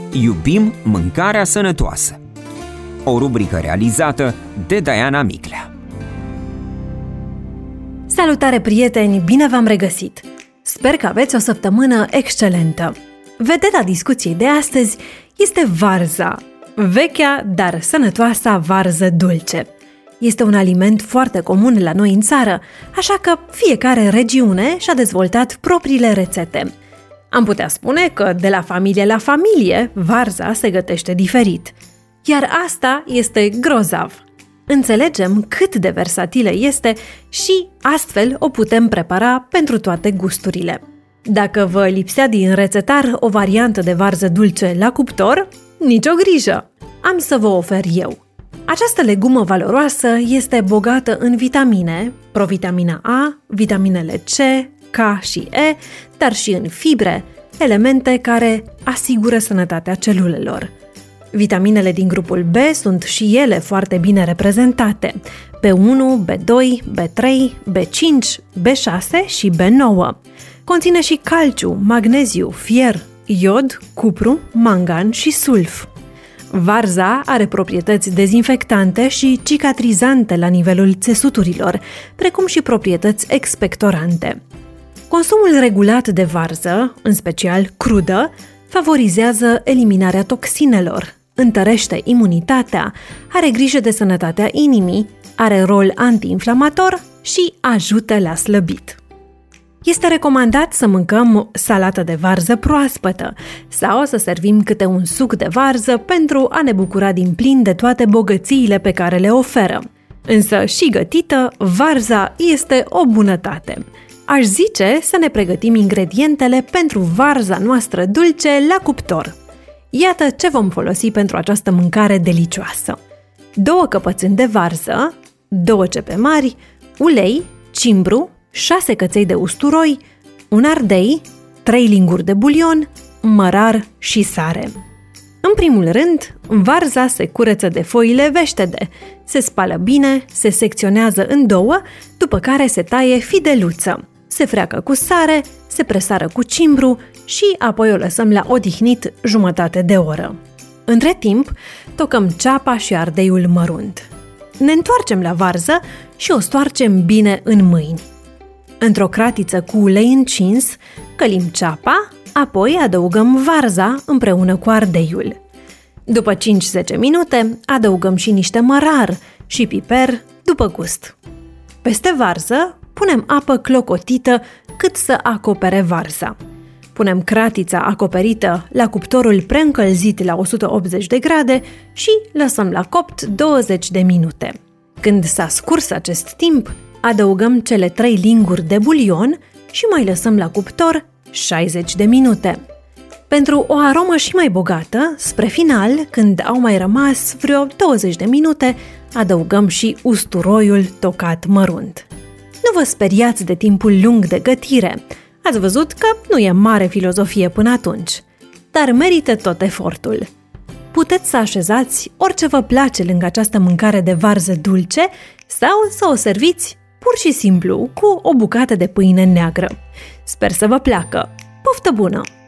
Iubim mâncarea sănătoasă. O rubrică realizată de Diana Miclea. Salutare, prieteni! Bine v-am regăsit! Sper că aveți o săptămână excelentă. Vedeta discuției de astăzi este varza, vechea, dar sănătoasa varză dulce. Este un aliment foarte comun la noi în țară, așa că fiecare regiune și-a dezvoltat propriile rețete. Am putea spune că de la familie la familie, varza se gătește diferit. Iar asta este grozav. Înțelegem cât de versatilă este și astfel o putem prepara pentru toate gusturile. Dacă vă lipsea din rețetar o variantă de varză dulce la cuptor, nicio grijă! Am să vă ofer eu. Această legumă valoroasă este bogată în vitamine, provitamina A, vitaminele C, K și E, dar și în fibre, elemente care asigură sănătatea celulelor. Vitaminele din grupul B sunt și ele foarte bine reprezentate: B1, B2, B3, B5, B6 și B9. Conține și calciu, magneziu, fier, iod, cupru, mangan și sulf. Varza are proprietăți dezinfectante și cicatrizante la nivelul țesuturilor, precum și proprietăți expectorante. Consumul regulat de varză, în special crudă, favorizează eliminarea toxinelor, întărește imunitatea, are grijă de sănătatea inimii, are rol antiinflamator și ajută la slăbit. Este recomandat să mâncăm salată de varză proaspătă sau să servim câte un suc de varză pentru a ne bucura din plin de toate bogățiile pe care le oferă. Însă și gătită, varza este o bunătate. Aș zice să ne pregătim ingredientele pentru varza noastră dulce la cuptor. Iată ce vom folosi pentru această mâncare delicioasă: 2 căpățâni de varză, 2 cepe mari, ulei, cimbru, 6 căței de usturoi, un ardei, 3 linguri de bulion, mărar și sare. În primul rând, varza se curăță de foile veștede, se spală bine, se secționează în 2, după care se taie fideluță, se freacă cu sare, se presară cu cimbru și apoi o lăsăm la odihnit jumătate de oră. Între timp, tocăm ceapa și ardeiul mărunt. Ne întoarcem la varză și o stoarcem bine în mâini. Într-o cratiță cu ulei încins, călim ceapa, apoi adăugăm varza împreună cu ardeiul. După 5-10 minute, adăugăm și niște mărar și piper după gust. Peste varză punem apă clocotită cât să acopere varza. Punem cratița acoperită la cuptorul preîncălzit la 180 de grade și lăsăm la copt 20 de minute. Când s-a scurs acest timp, adăugăm cele 3 linguri de bulion și mai lăsăm la cuptor 60 de minute. Pentru o aromă și mai bogată, spre final, când au mai rămas vreo 20 de minute, adăugăm și usturoiul tocat mărunt. Nu vă speriați de timpul lung de gătire. Ați văzut că nu e mare filozofie până atunci, dar merită tot efortul. Puteți să așezați orice vă place lângă această mâncare de varză dulce sau să o serviți pur și simplu cu o bucată de pâine neagră. Sper să vă placă! Poftă bună!